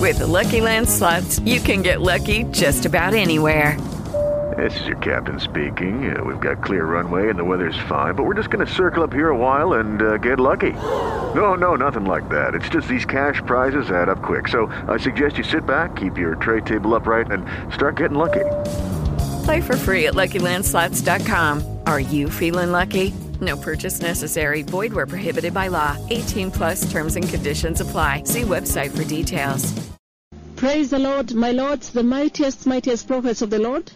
With the Lucky Land Slots, you can get lucky just about anywhere. This is your captain speaking. We've got clear runway and the weather's fine, but we're just going to circle up here a while and get lucky. No, nothing like that. It's just these cash prizes add up quick. So I suggest you sit back, keep your tray table upright, and start getting lucky. Play for free at LuckyLandSlots.com. Are you feeling lucky? No purchase necessary. Void where prohibited by law. 18 plus terms and conditions apply. See website for details. Praise the Lord, my lords, the mightiest prophets of the Lord.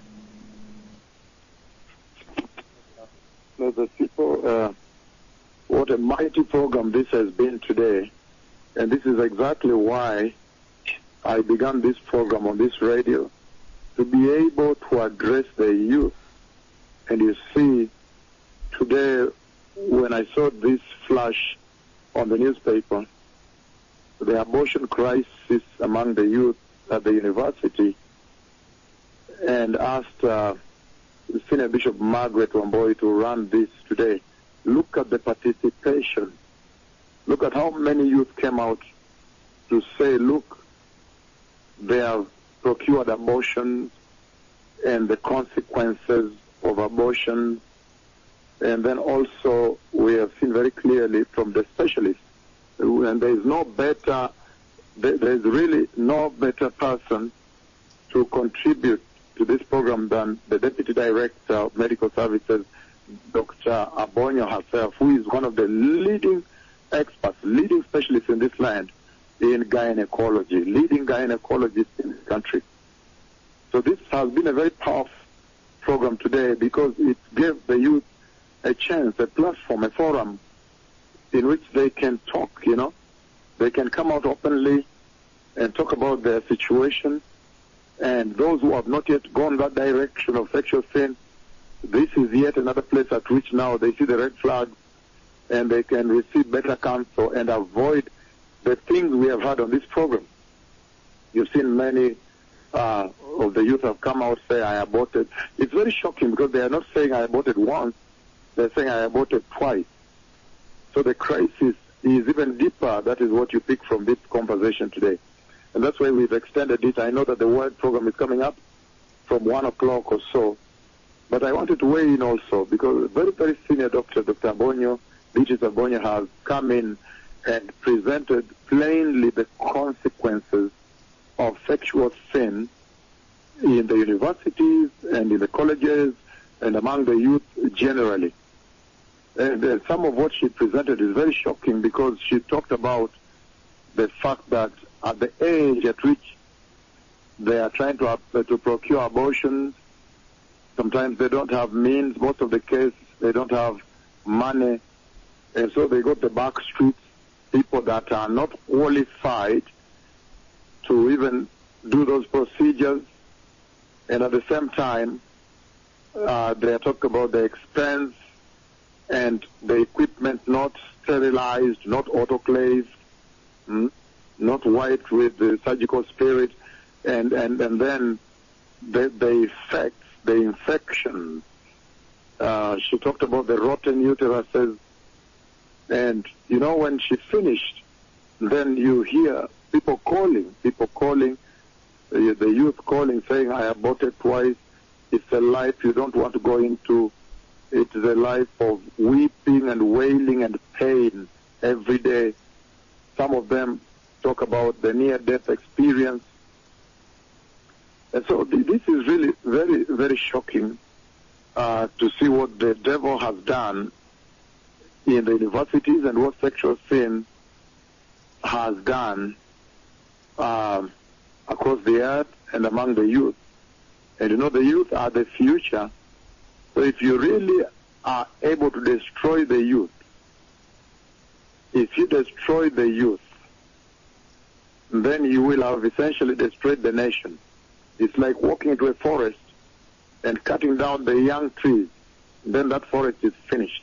The people, what a mighty program this has been today. And this is exactly why I began this program on this radio, to be able to address the youth. And you see, today, when I saw this flash on the newspaper, the abortion crisis among the youth at the university, and asked Senior Bishop Margaret Wamboy to run this today. Look at the participation. Look at how many youth came out to say, look, they have procured abortion and the consequences of abortion. And then also we have seen very clearly from the specialists, and there's really no better person to contribute to this program than the Deputy Director of Medical Services, Dr. Abonyo herself, who is one of the leading experts, leading specialists in this land in gynecology, leading gynecologist in the country. So this has been a very powerful program today because it gave the youth a chance, a platform, a forum in which they can talk, They can come out openly and talk about their situation. And those who have not yet gone that direction of sexual sin, this is yet another place at which now they see the red flag and they can receive better counsel and avoid the things we have had on this program. You've seen many of the youth have come out say, I aborted. It's very shocking because they are not saying I aborted once, they're saying I aborted twice. So the crisis is even deeper. That is what you pick from this conversation today. And that's why we've extended it. I know that the Word program is coming up from 1 o'clock or so. But I wanted to weigh in also because very, very senior doctor, Dr. Abonyo, Beatrice Abonyo, has come in and presented plainly the consequences of sexual sin in the universities and in the colleges and among the youth generally. And some of what she presented is very shocking because she talked about the fact that at the age at which they are trying to procure abortions, sometimes they don't have means. Most of the case, they don't have money. And so they go to the back streets, people that are not qualified to even do those procedures. And at the same time, they are talking about the expense and the equipment not sterilized, not autoclaved, not wiped with the surgical spirit, and then the effects, the infections. She talked about the rotten uteruses, and when she finished, then you hear people calling, the youth calling, saying, I aborted twice. It's a life you don't want to go into. It is a life of weeping and wailing and pain every day. Some of them talk about the near-death experience. And so this is really very, very shocking to see what the devil has done in the universities and what sexual sin has done across the earth and among the youth. And the youth are the future. So if you really are able to destroy the youth, if you destroy the youth, then you will have essentially destroyed the nation. It's like walking into a forest and cutting down the young trees. Then that forest is finished.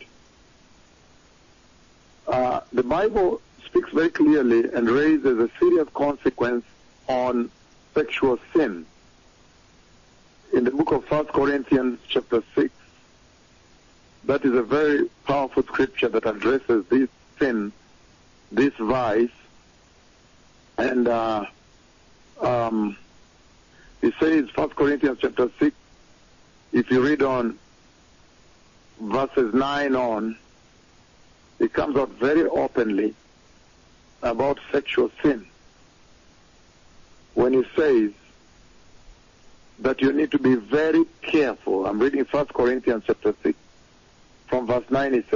The Bible speaks very clearly and raises a serious consequence on sexual sin. In the book of 1 Corinthians chapter 6, that is a very powerful scripture that addresses this sin, this vice, and It says, 1 Corinthians chapter 6, if you read on verses 9 on, it comes out very openly about sexual sin. When it says that you need to be very careful. I'm reading 1 Corinthians chapter 6. From verse 9 it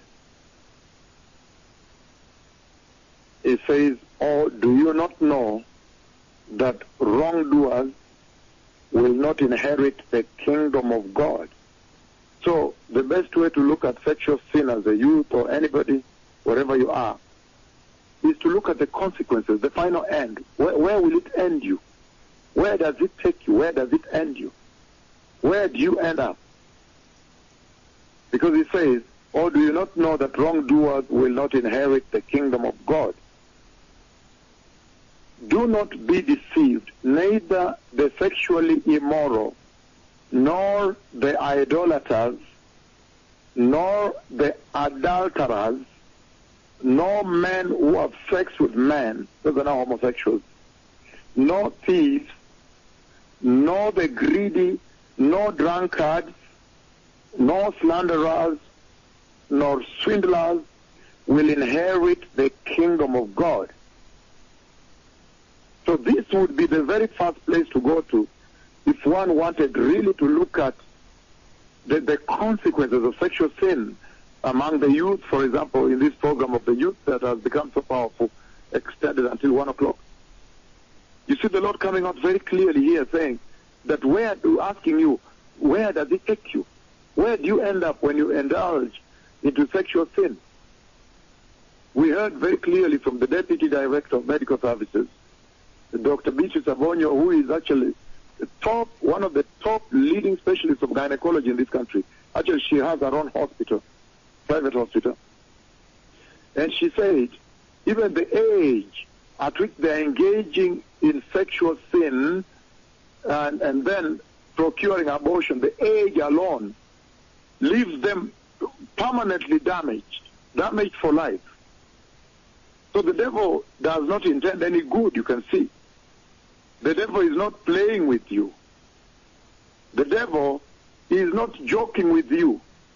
says, "Oh, do you not know that wrongdoers will not inherit the kingdom of God?" So the best way to look at sexual sin as a youth or anybody, wherever you are, is to look at the consequences, the final end. Where will it end you? Where does it take you? Where does it end you? Where do you end up? Because it says, "Oh, do you not know that wrongdoers will not inherit the kingdom of God?" Do not be deceived, neither the sexually immoral, nor the idolaters, nor the adulterers, nor men who have sex with men, those are now homosexuals, nor thieves, nor the greedy, nor drunkards, nor slanderers, nor swindlers will inherit the kingdom of God. So this would be the very first place to go to if one wanted really to look at the consequences of sexual sin among the youth, for example, in this program of the youth that has become so powerful, extended until 1 o'clock. You see the Lord coming out very clearly here saying that asking you, where does it take you? Where do you end up when you indulge into sexual sin? We heard very clearly from the Deputy Director of Medical Services, Dr. Beatrice Abonyo, who is actually one of the top leading specialists of gynecology in this country. Actually, she has her own hospital, private hospital. And she said, even the age at which they're engaging in sexual sin and then procuring abortion, the age alone leaves them permanently damaged for life. So the devil does not intend any good, you can see. The devil is not playing with you. The devil is not joking with you.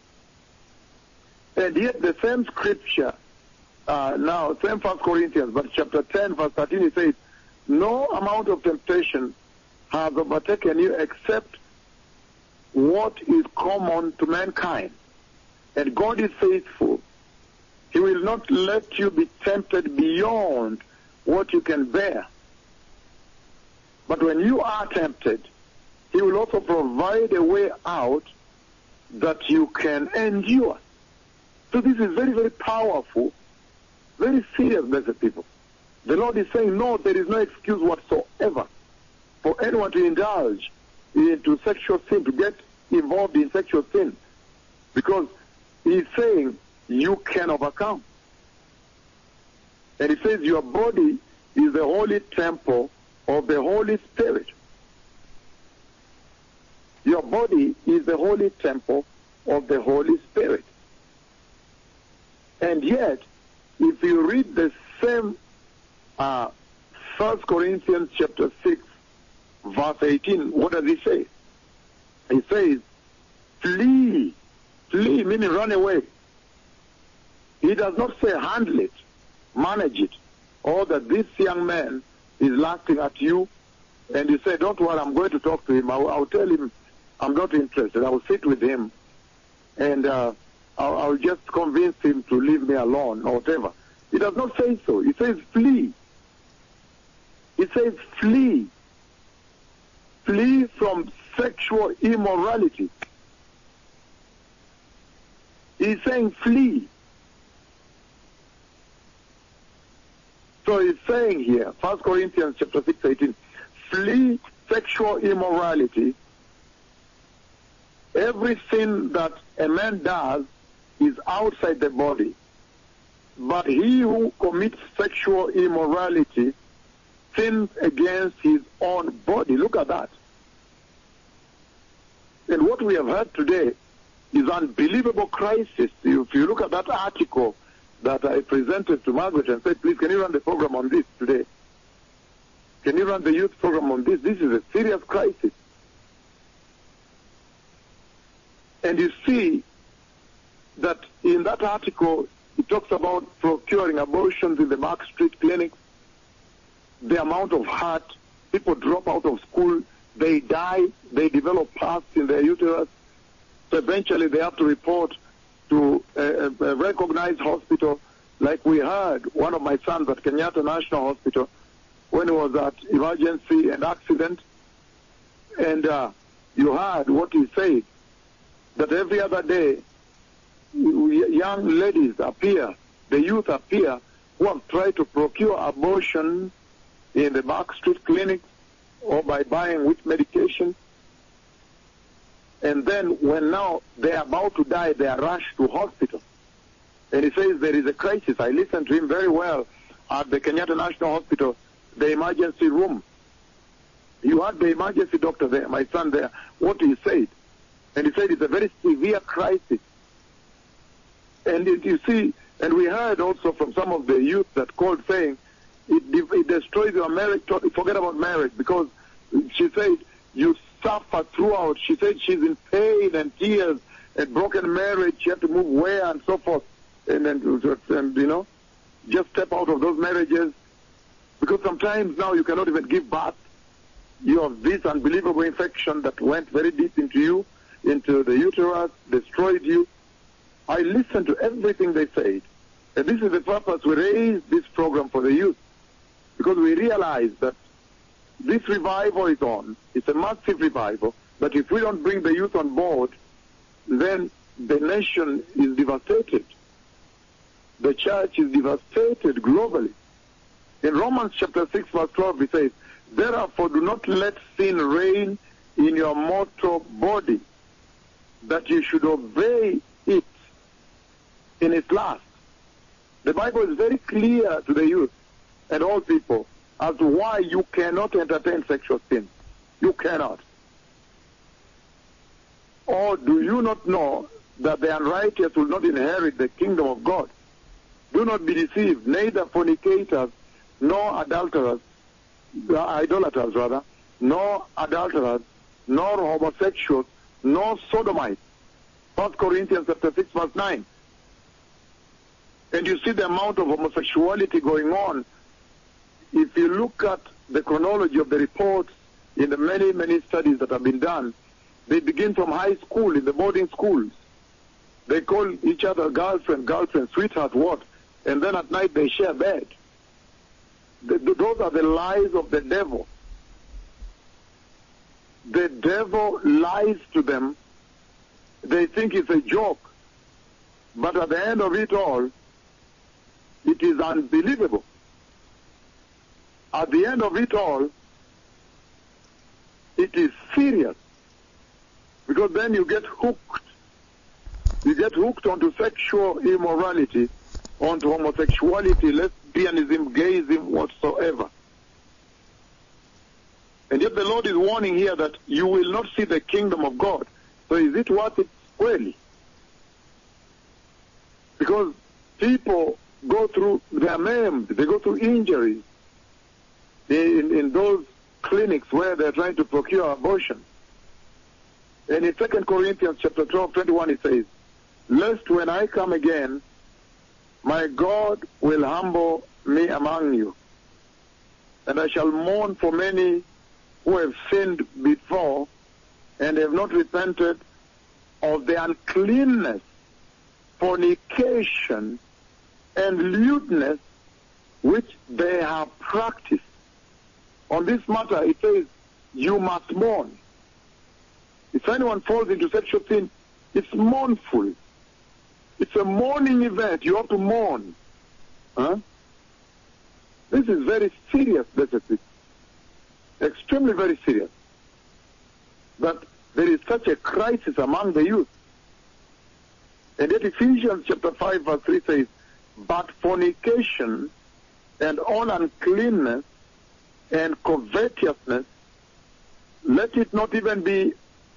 And yet the same scripture, same 1 Corinthians, but chapter 10, verse 13, it says, "No amount of temptation has overtaken you except what is common to mankind. And God is faithful. He will not let you be tempted beyond what you can bear. But when you are tempted, He will also provide a way out that you can endure." So this is very, very powerful, very serious, blessed people. The Lord is saying, no, there is no excuse whatsoever for anyone to indulge into sexual sin, to get involved in sexual sin, because He's saying you can overcome. And He says your body is the holy temple of the Holy Spirit. Your body is the holy temple of the Holy Spirit. And yet, if you read the same 1 Corinthians chapter 6, verse 18, what does He say? He says, flee, meaning run away. He does not say handle it, manage it, or that this young man is lasting at you, and you say, don't worry, I'm going to talk to him. I'll tell him I'm not interested. I will sit with him, and I'll just convince him to leave me alone, or whatever. He does not say so. He says flee. He says flee. Flee from sexual immorality. He's saying flee. So he's saying here, 1 Corinthians chapter 6, 18, flee sexual immorality. Every sin that a man does is outside the body. But he who commits sexual immorality sins against his own body. Look at that. And what we have heard today is unbelievable crisis. If you look at that article that I presented to Margaret and said, please, can you run the program on this today? Can you run the youth program on this? This is a serious crisis. And you see that in that article, it talks about procuring abortions in the Mark Street clinics, the amount of hurt, people drop out of school, they die, they develop parts in their uterus, so eventually they have to report to a recognized hospital. Like we heard, one of my sons at Kenyatta National Hospital, when he was at emergency and accident, and you heard what he said, that every other day, young ladies appear, the youth appear, who have tried to procure abortion in the Mark Street clinic or by buying with medication. And then when now they are about to die, they are rushed to hospital. And he says there is a crisis. I listened to him very well at the Kenyatta National Hospital, the emergency room. You had the emergency doctor there, my son there, what he said. And he said it's a very severe crisis. And you see, and we heard also from some of the youth that called saying, it destroys your marriage. Forget about marriage, because she said you suffer throughout. She said she's in pain and tears and broken marriage. She had to move where and so forth, and you know, just step out of those marriages, because sometimes now you cannot even give birth. You have this unbelievable infection that went very deep into you, into the uterus, destroyed you. I listened to everything they said, and this is the purpose we raised this program for the youth, because we realize that this revival is on. It's a massive revival, but if we don't bring the youth on board, then the nation is devastated. The church is devastated globally. In Romans chapter 6 verse 12 it says, therefore do not let sin reign in your mortal body, that you should obey it in its lust. The Bible is very clear to the youth and all people as to why you cannot entertain sexual sin. You cannot. Or do you not know that the unrighteous will not inherit the kingdom of God? Do not be deceived, neither fornicators, nor adulterers, idolaters rather, nor adulterers, nor homosexuals, nor sodomites. 1 Corinthians chapter 6 verse 9. And you see the amount of homosexuality going on. If you look at the chronology of the reports in the many, many studies that have been done, they begin from high school, in the boarding schools. They call each other girlfriend, sweetheart, what? And then at night they share bed. Those are the lies of the devil. The devil lies to them. They think it's a joke. But at the end of it all, it is unbelievable. At the end of it all, it is serious. Because then you get hooked. You get hooked onto sexual immorality, onto homosexuality, lesbianism, gayism, whatsoever. And yet the Lord is warning here that you will not see the kingdom of God. So is it worth it? Really? Because people go through, they are maimed, they go through injuries in those clinics where they're trying to procure abortion. And in 2 Corinthians chapter 12:21 it says, lest when I come again, my God will humble me among you, and I shall mourn for many who have sinned before and have not repented of the uncleanness, fornication, and lewdness which they have practiced. On this matter, it says, you must mourn. If anyone falls into sexual sin, it's mournful. It's a mourning event. You have to mourn. Huh? This is very serious, basically. Extremely very serious. But there is such a crisis among the youth. And yet Ephesians chapter 5 verse 3 says, but fornication and all uncleanness and covetousness, let it not even be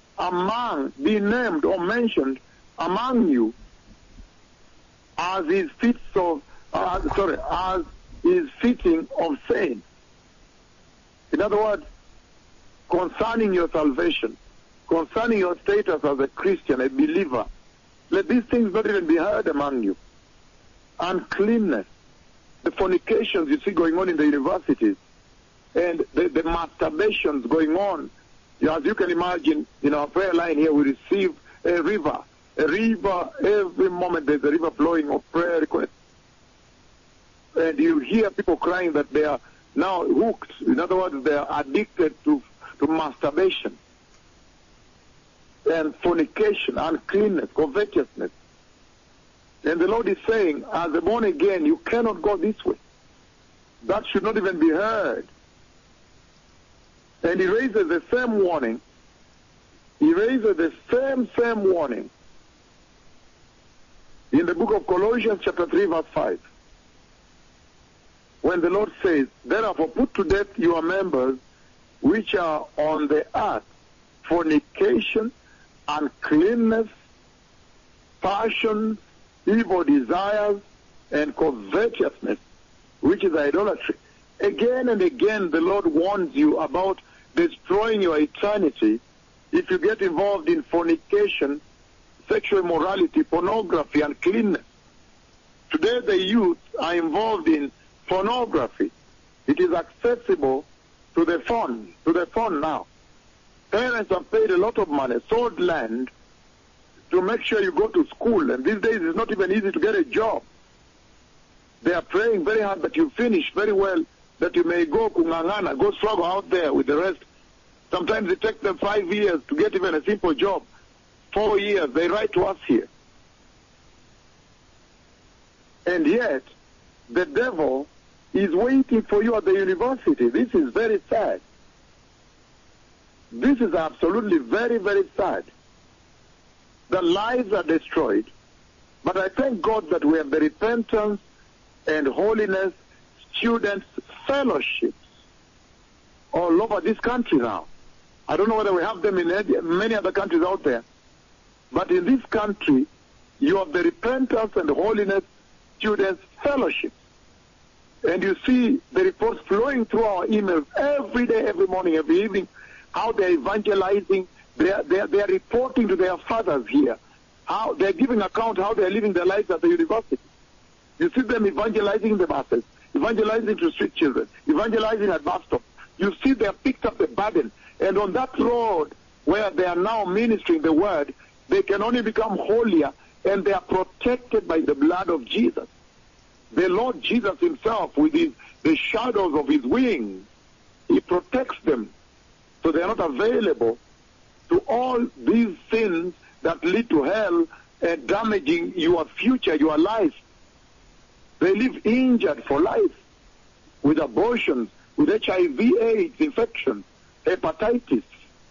named or mentioned among you, as is fitting of saints. In other words, concerning your salvation, concerning your status as a Christian, a believer, let these things not even be heard among you. Uncleanness, the fornications you see going on in the universities, and the masturbations going on. As you can imagine, in our prayer line here, we receive a river. Every moment there's a river flowing of prayer requests. And you hear people crying that they are now hooked. In other words, they are addicted to masturbation and fornication, uncleanness, covetousness. And the Lord is saying, as a born again, you cannot go this way. That should not even be heard. And he raises the same warning. He raises the same warning in the book of Colossians chapter 3 verse 5. When the Lord says, therefore put to death your members which are on the earth, fornication, uncleanness, passion, evil desires, and covetousness, which is idolatry. Again and again the Lord warns you about destroying your eternity if you get involved in fornication, sexual immorality, pornography, uncleanness. Today the youth are involved in pornography. It is accessible to the phone now. Parents have paid a lot of money, sold land to make sure you go to school, and these days it's not even easy to get a job. They are praying very hard that you finish very well, that you may go kungangana, go struggle out there with the rest. Sometimes it takes them 5 years to get even a simple job. 4 years, they write to us here. And yet, the devil is waiting for you at the university. This is very sad. This is absolutely very, very sad. The lives are destroyed. But I thank God that we have the repentance and holiness students fellowships all over this country now. I don't know whether we have them in many other countries out there. But in this country, you have the repentance and holiness students fellowships. And you see the reports flowing through our emails every day, every morning, every evening, how they're evangelizing. They are reporting to their fathers here, how they're giving account how they're living their lives at the university. You see them evangelizing in the buses, evangelizing to street children, evangelizing at bus stops. You see they have picked up the burden. And on that road where they are now ministering the word, they can only become holier, and they are protected by the blood of Jesus. The Lord Jesus himself, with the shadows of his wings, he protects them so they are not available to all these sins that lead to hell and damaging your future, your life. They live injured for life with abortions, with HIV/AIDS infections, hepatitis,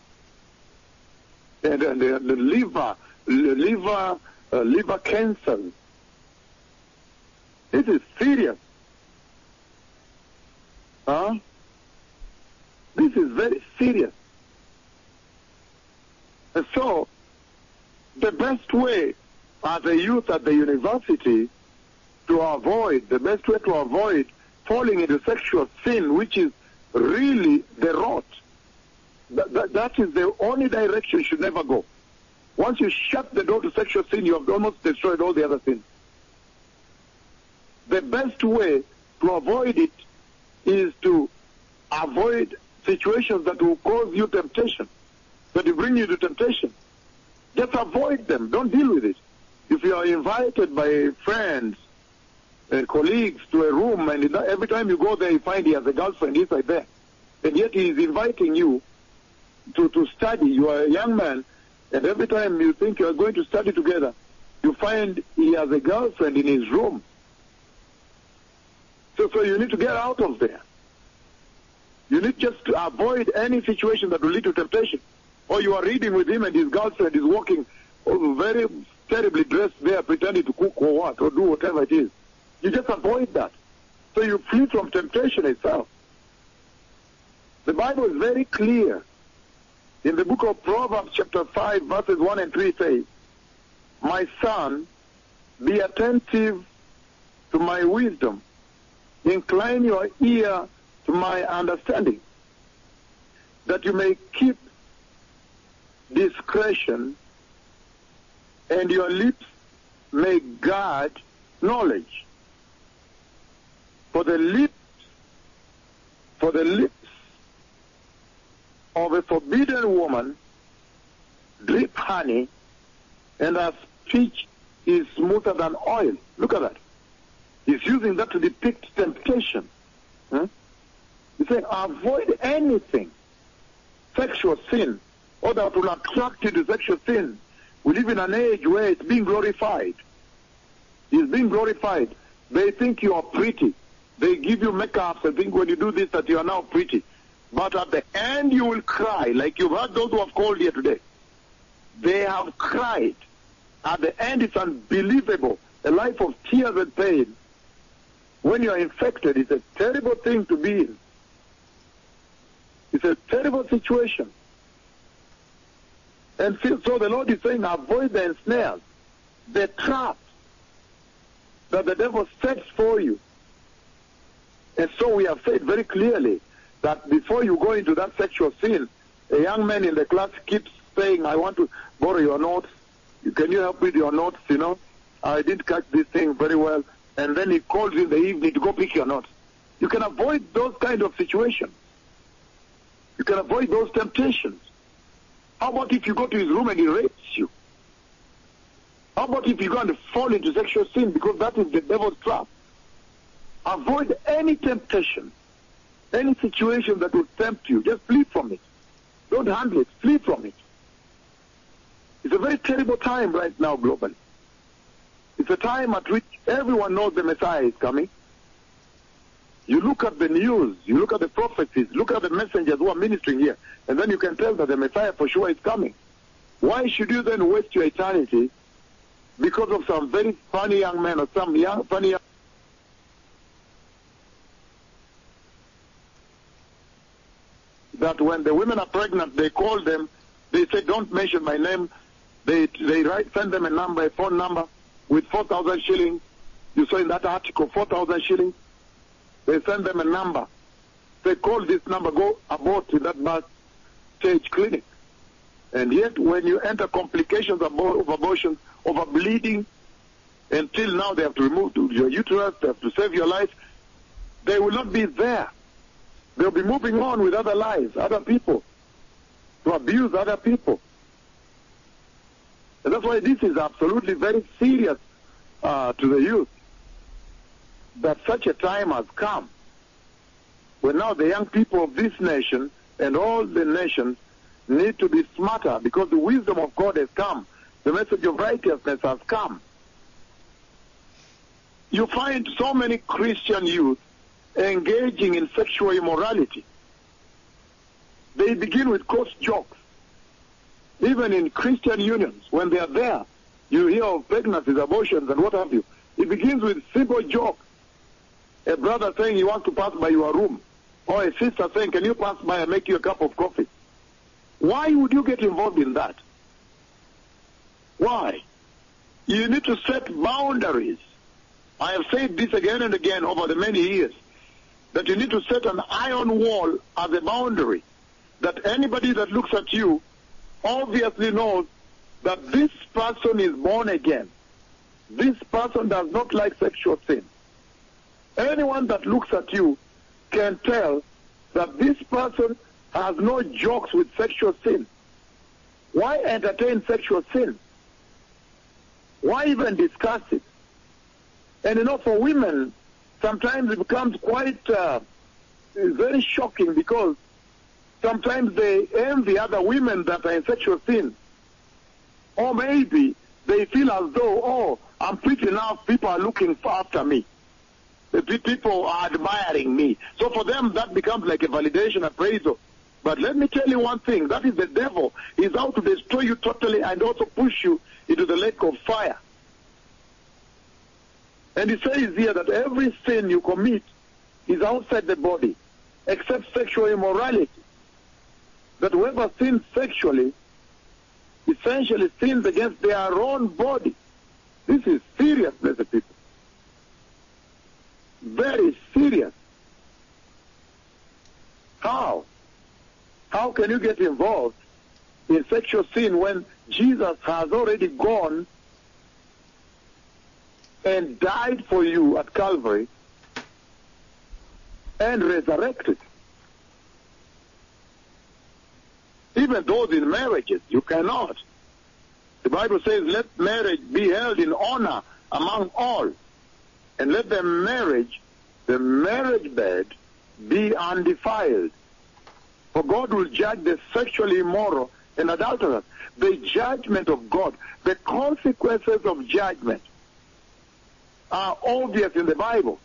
and the liver cancer. This is serious. This is very serious. And so, the best way as a youth at the university to avoid, the best way to avoid falling into sexual sin, which is really the rot, that is the only direction you should never go. Once you shut the door to sexual sin, you have almost destroyed all the other sins. The best way to avoid it is to avoid situations that will cause you temptation, that will bring you to temptation. Just avoid them. Don't deal with it. If you are invited by friends and colleagues to a room, and every time you go there, you find he has a girlfriend inside there, and yet he is inviting you to study. You are a young man, and every time you think you are going to study together, you find he has a girlfriend in his room. So you need to get out of there. You need just to avoid any situation that will lead to temptation. Or you are reading with him and his girlfriend is walking very terribly dressed there, pretending to cook or what, or do whatever it is. You just avoid that. So you flee from temptation itself. The Bible is very clear. In the book of Proverbs chapter 5, verses 1 and 3 says, "My son, be attentive to my wisdom. Incline your ear to my understanding. that you may keep discretion, and your lips may guard knowledge. For the lips of a forbidden woman drip honey, and her speech is smoother than oil. Look at that. He's using that to depict temptation. He's saying, avoid anything, sexual sin, or that will attract you to sexual sin. We live in an age where it's being glorified. It's being glorified. They think you are pretty. They give you makeup and think when you do this that you are now pretty. But at the end you will cry, like you've heard those who have called here today. They have cried. At the end it's unbelievable. A life of tears and pain. When you are infected, it's a terrible thing to be in. It's a terrible situation. And so the Lord is saying, avoid the snares, the traps that the devil sets for you. And so we have said very clearly that before you go into that sexual sin, a young man in the class keeps saying, I want to borrow your notes. Can you help me with your notes, I didn't catch this thing very well. And then he calls you in the evening to go pick your notes. You can avoid those kind of situations. You can avoid those temptations. How about if you go to his room and he rapes you? How about if you go and fall into sexual sin, because that is the devil's trap? Avoid any temptation, any situation that will tempt you. Just flee from it. Don't handle it. Flee from it. It's a very terrible time right now globally. It's a time at which everyone knows the Messiah is coming. You look at the news, you look at the prophecies, look at the messengers who are ministering here, and then you can tell that the Messiah for sure is coming. Why should you then waste your eternity because of some very funny young man or some funny young that when the women are pregnant, they call them, they say, don't mention my name. They send them a phone number with 4,000 shillings. You saw in that article, 4,000 shillings. They send them a number. They call this number, go abort in that birth stage clinic. And yet when you enter complications of abortion, over bleeding, until now they have to remove your uterus, they have to save your life, they will not be there. They'll be moving on with other lives, other people, to abuse other people. And that's why this is absolutely very serious to the youth, that such a time has come when now the young people of this nation and all the nations need to be smarter, because the wisdom of God has come. The message of righteousness has come. You find so many Christian youth engaging in sexual immorality. They begin with coarse jokes. Even in Christian unions, when they are there, you hear of pregnancies, abortions, and what have you. It begins with simple jokes. A brother saying he wants to pass by your room, or a sister saying, can you pass by and make you a cup of coffee? Why would you get involved in that? Why? You need to set boundaries. I have said this again and again over the many years, that you need to set an iron wall as a boundary, that anybody that looks at you obviously knows that this person is born again. This person does not like sexual sin. Anyone that looks at you can tell that this person has no jokes with sexual sin. Why entertain sexual sin? Why even discuss it? And for women, sometimes it becomes quite very shocking, because sometimes they envy other women that are in sexual sin. Or maybe they feel as though, oh, I'm pretty enough, people are looking after me. The people are admiring me. So for them, that becomes like a validation appraisal. But let me tell you one thing, that is the devil. He's out to destroy you totally and also push you into the lake of fire. And he says here that every sin you commit is outside the body, except sexual immorality. That whoever sins sexually essentially sins against their own body. This is serious, blessed people. Very serious. How? How can you get involved in sexual sin when Jesus has already gone and died for you at Calvary and resurrected? Even those in marriages, you cannot. The Bible says, let marriage be held in honor among all, and let the marriage bed, be undefiled. For God will judge the sexually immoral and adulterous. The judgment of God, the consequences of judgment are obvious in the Bible.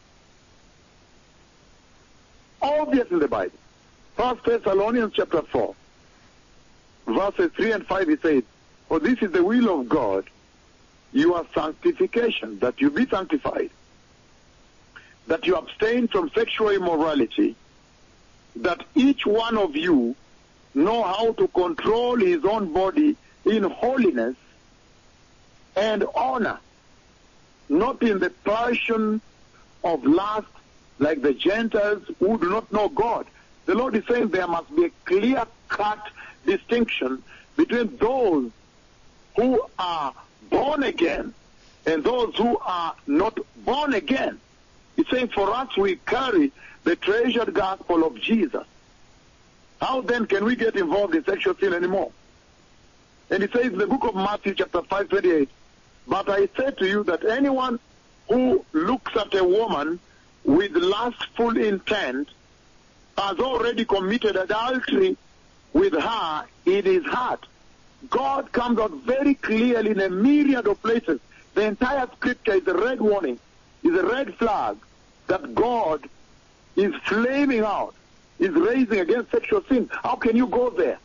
Obvious in the Bible. 1 Thessalonians chapter 4, verses 3 and 5, it says, for this is the will of God, your sanctification, that you be sanctified, that you abstain from sexual immorality, that each one of you know how to control his own body in holiness and honor, not in the passion of lust like the Gentiles who do not know God. The Lord is saying there must be a clear-cut distinction between those who are born again and those who are not born again. He's saying for us we carry the treasured gospel of Jesus. How then can we get involved in sexual sin anymore? And he says in the book of Matthew chapter 5:28, but I say to you that anyone who looks at a woman with lustful intent has already committed adultery with her in his heart. God comes out very clearly in a myriad of places. The entire scripture is a red warning, is a red flag that God is flaming out, is raising against sexual sin. How can you go there?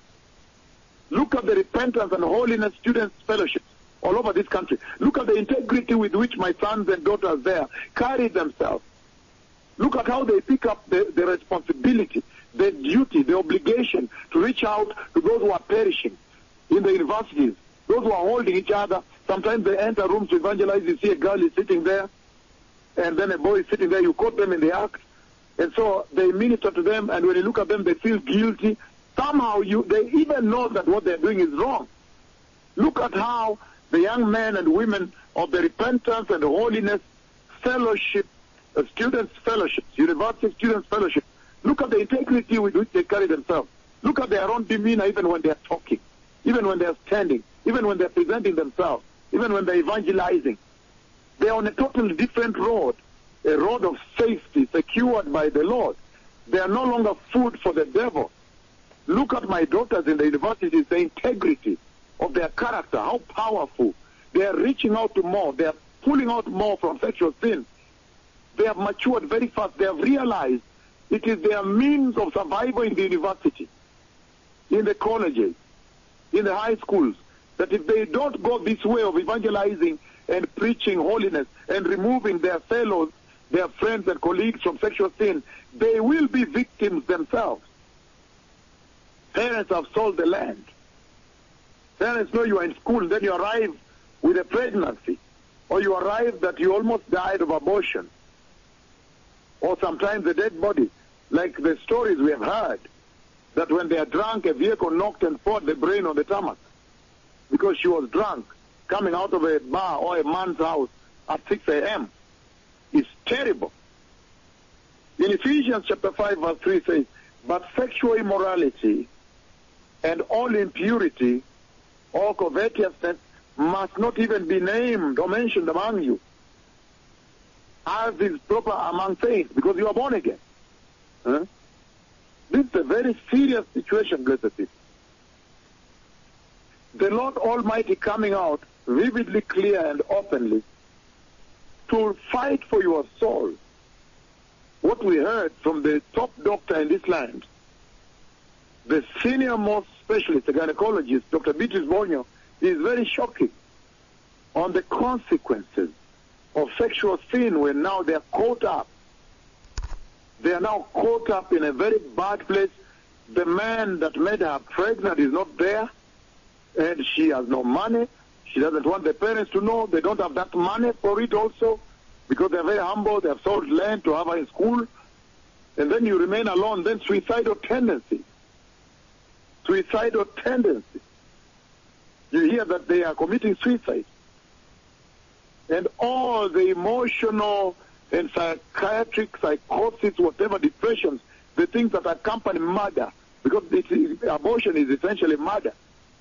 Look at the repentance and holiness students' fellowships all over this country. Look at the integrity with which my sons and daughters there carry themselves. Look at how they pick up the responsibility, the duty, the obligation to reach out to those who are perishing in the universities, those who are holding each other. Sometimes they enter rooms to evangelize. You see a girl is sitting there, and then a boy is sitting there. You caught them in the act. And so they minister to them, and when you look at them, they feel guilty. Somehow they even know that what they're doing is wrong. Look at how the young men and women of the repentance and the holiness fellowship, students' fellowships, university students' fellowship, look at the integrity with which they carry themselves. Look at their own demeanor even when they're talking, even when they're standing, even when they're presenting themselves, even when they're evangelizing. They're on a totally different road, a road of safety secured by the Lord. They are no longer food for the devil. Look at my daughters in the universities, the integrity of their character, how powerful. They are reaching out to more. They are pulling out more from sexual sin. They have matured very fast. They have realized it is their means of survival in the university, in the colleges, in the high schools, that if they don't go this way of evangelizing and preaching holiness and removing their fellows, their friends and colleagues from sexual sin, they will be victims themselves. Parents have sold the land. Parents know you are in school, then you arrive with a pregnancy, or you arrive that you almost died of abortion, or sometimes a dead body, like the stories we have heard, that when they are drunk, a vehicle knocked and poured the brain on the tarmac because she was drunk, coming out of a bar or a man's house at 6 a.m. It's terrible. In Ephesians chapter 5, verse 3 says, but sexual immorality and all impurity or covetousness must not even be named or mentioned among you, as is proper among saints, because you are born again. Huh? This is a very serious situation, blessed people. The Lord Almighty coming out vividly clear and openly to fight for your soul. What we heard from the top doctor in this land, the senior most specialist, the gynecologist, Dr. Beatrice Bonyo, is very shocking on the consequences of sexual sin when now they are caught up. They are now caught up in a very bad place. The man that made her pregnant is not there, and she has no money. She doesn't want the parents to know. They don't have that money for it also, because they're very humble. They have sold land to have her in school. And then you remain alone. Then suicidal tendencies. suicidal tendencies. You hear that they are committing suicide. And all the emotional and psychiatric psychosis, whatever, depressions, the things that accompany murder, because abortion is essentially murder.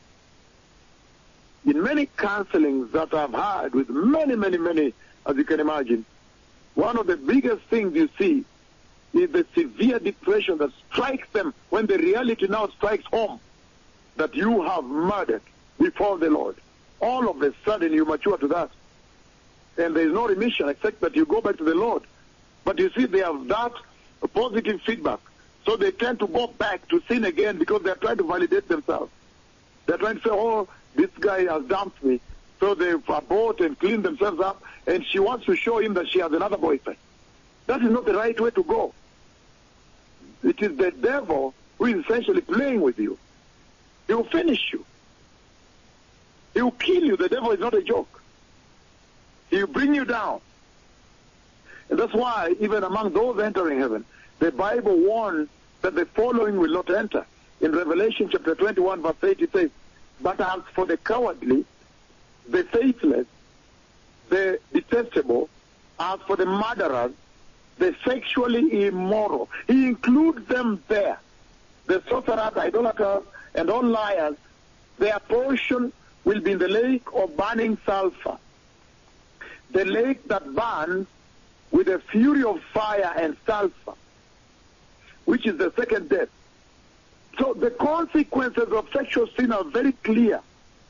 In many counselings that I've had with many, as you can imagine, one of the biggest things you see is the severe depression that strikes them when the reality now strikes home that you have murdered before the Lord. All of a sudden you mature to that. And there is no remission except that you go back to the Lord. But you see, they have that positive feedback. So they tend to go back to sin again because they're trying to validate themselves. They're trying to say, oh, this guy has dumped me. So they abort and clean themselves up, and she wants to show him that she has another boyfriend. That is not the right way to go. It is the devil who is essentially playing with you. He will finish you. He will kill you. The devil is not a joke. He will bring you down. And that's why, even among those entering heaven, the Bible warns that the following will not enter. In Revelation chapter 21, verse 8, it says, but as for the cowardly, the faithless, the detestable, as for the murderers, the sexually immoral, he includes them there. The sorcerers, idolaters, and all liars, their portion will be in the lake of burning sulfur. The lake that burns with a fury of fire and sulfur, which is the second death. So the consequences of sexual sin are very clear.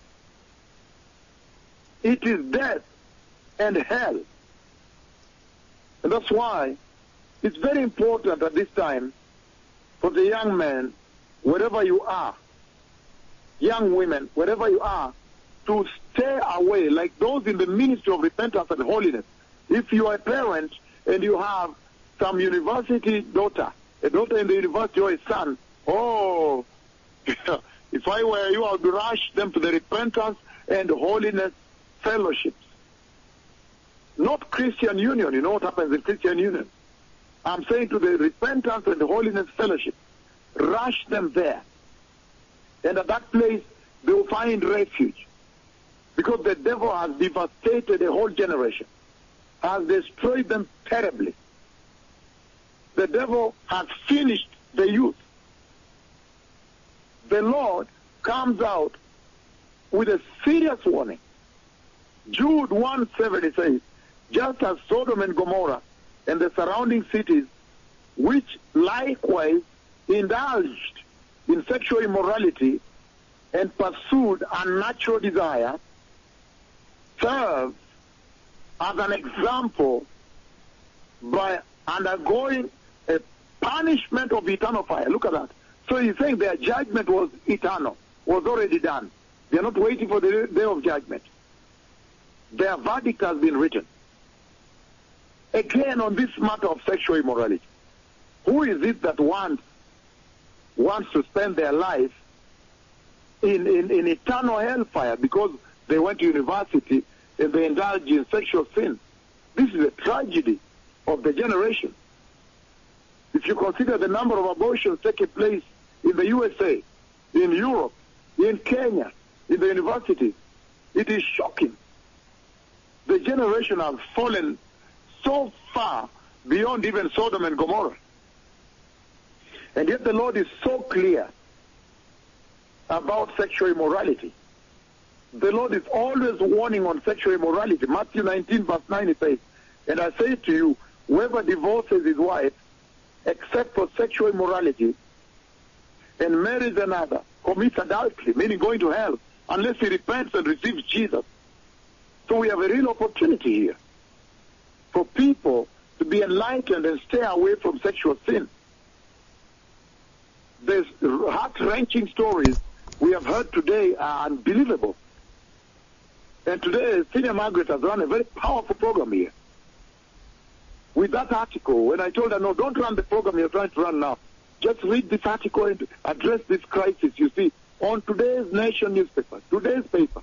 It is death and hell. And that's why it's very important at this time for the young men, wherever you are, young women, wherever you are, to stay away, like those in the ministry of repentance and holiness. If you are a parent and you have some university daughter, a daughter in the university or a son, oh, if I were you, I would rush them to the repentance and holiness fellowships. Not Christian Union. You know what happens in Christian Union? I'm saying to the repentance and holiness fellowship. Rush them there. And at that place, they will find refuge. Because the devil has devastated a whole generation, has destroyed them terribly. The devil has finished the youth. The Lord comes out with a serious warning. Jude 1:7 says, just as Sodom and Gomorrah and the surrounding cities, which likewise indulged in sexual immorality and pursued unnatural desire, serve as an example by undergoing a punishment of eternal fire. Look at that. So he's saying their judgment was eternal, was already done. They are not waiting for the day of judgment. Their verdict has been written. Again, on this matter of sexual immorality, who is it that wants to spend their life in eternal hellfire because they went to university and they indulge in sexual sin? This is a tragedy of the generation. If you consider the number of abortions taking place in the USA, in Europe, in Kenya, in the universities, it is shocking. The generation has fallen so far beyond even Sodom and Gomorrah. And yet the Lord is so clear about sexual immorality. The Lord is always warning on sexual immorality. Matthew 19 verse 9 it says, and I say to you, whoever divorces his wife, except for sexual immorality, and marries another, commits adultery, meaning going to hell, unless he repents and receives Jesus. So we have a real opportunity here for people to be enlightened and stay away from sexual sin. There's heart-wrenching stories we have heard today are unbelievable. And today, Senior Margaret has run a very powerful program here. With that article, when I told her, no, don't run the program you're trying to run now. Just read this article and address this crisis you see on today's Nation newspaper, today's paper.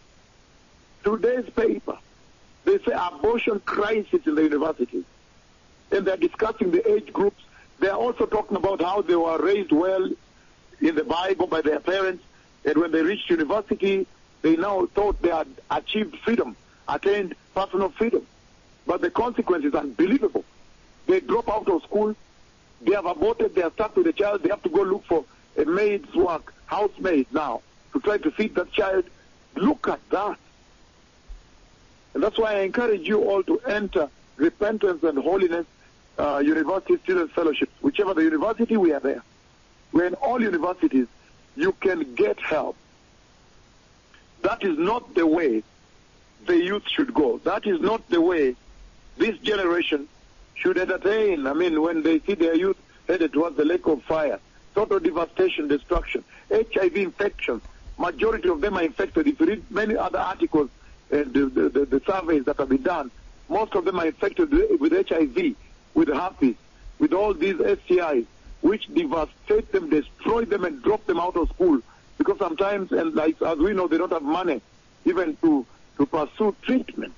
They say abortion crisis in the universities. And they're discussing the age groups. They're also talking about how they were raised well in the Bible by their parents, and when they reached university, they now thought they had achieved freedom, attained personal freedom. But the consequence is unbelievable. They drop out of school, they have aborted, they are stuck with the child, they have to go look for a maid's work, housemaid now, to try to feed that child. Look at that. And that's why I encourage you all to enter Repentance and Holiness University Student Fellowships. Whichever the university, we are there. We're in all universities. You can get help. That is not the way the youth should go. That is not the way this generation should entertain. I mean, when they see their youth headed towards the lake of fire, total devastation, destruction, HIV infections, majority of them are infected. If you read many other articles and the surveys that have been done, most of them are infected with HIV, with herpes, with all these STIs, which devastate them, destroy them, and drop them out of school. Because sometimes, and like as we know, they don't have money even to pursue treatment.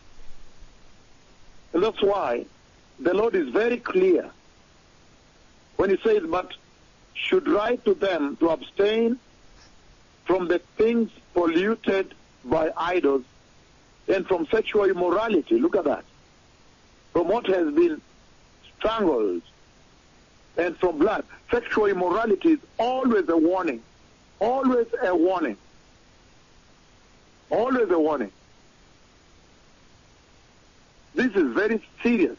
And that's why the Lord is very clear when he says, but should write to them to abstain from the things polluted by idols and from sexual immorality. Look at that. From what has been strangled and from blood. Sexual immorality is always a warning. Always a warning. Always a warning. This is very serious.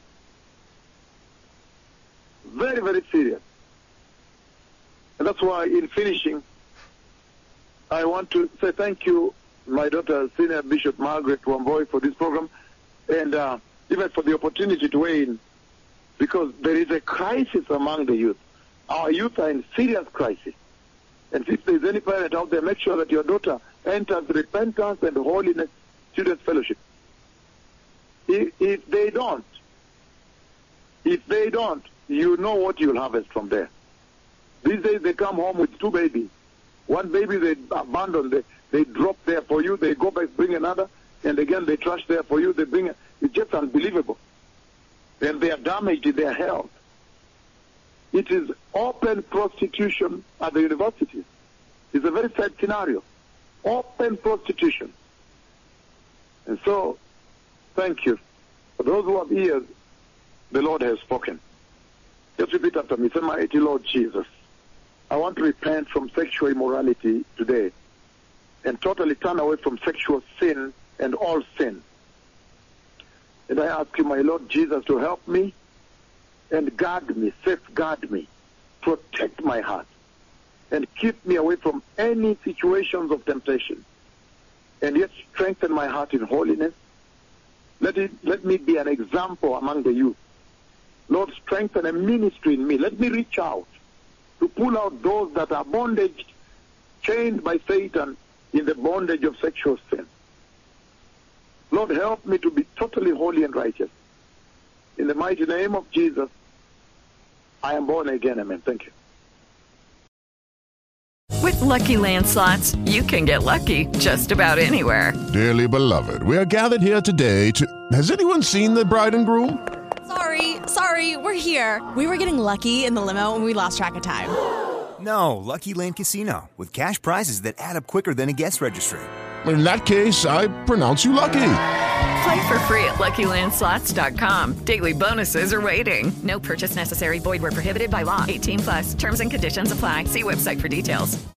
Very, very serious. And that's why in finishing, I want to say thank you, my daughter, Senior Bishop Margaret Wamboi, for this program, and even for the opportunity to weigh in, because there is a crisis among the youth. Our youth are in serious crisis. And if there's any parent out there, make sure that your daughter enters Repentance and Holiness Student Fellowship. If they don't, you know what you'll harvest from there. These days they come home with 2 babies. One baby they abandon, they drop there for you, they go back, bring another, and again they trash there for you, they bring it. It's just unbelievable. And they are damaged in their health. It is open prostitution at the universities. It's a very sad scenario. Open prostitution. And so, thank you. For those who have ears, the Lord has spoken. Just repeat after me. Say, mighty Lord Jesus, I want to repent from sexual immorality today and totally turn away from sexual sin and all sin. And I ask you, my Lord Jesus, to help me and guard me, safeguard me, protect my heart, and keep me away from any situations of temptation, and yet strengthen my heart in holiness. Let me be an example among the youth. Lord, strengthen a ministry in me. Let me reach out to pull out those that are bondage, chained by Satan in the bondage of sexual sin. Lord, help me to be totally holy and righteous. In the mighty name of Jesus, I am born again. Amen. Thank you. With Lucky Land Slots, you can get lucky just about anywhere. Dearly beloved, we are gathered here today to... Has anyone seen the bride and groom? Sorry, we're here. We were getting lucky in the limo and we lost track of time. No, Lucky Land Casino, with cash prizes that add up quicker than a guest registry. In that case, I pronounce you lucky. Play for free at LuckyLandSlots.com. Daily bonuses are waiting. No purchase necessary. Void where prohibited by law. 18+. Terms and conditions apply. See website for details.